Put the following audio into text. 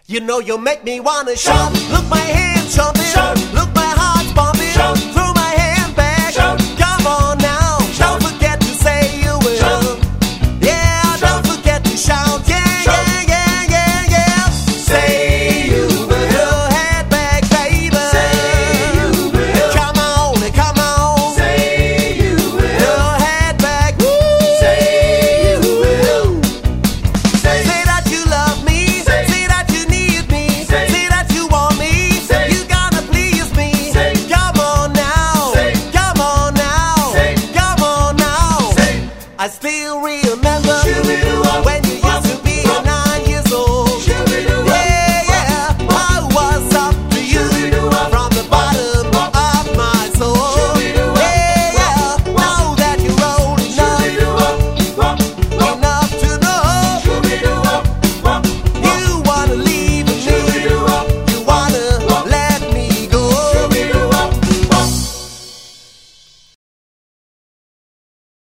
You know you make me wanna shout. Look my hands jumping, look my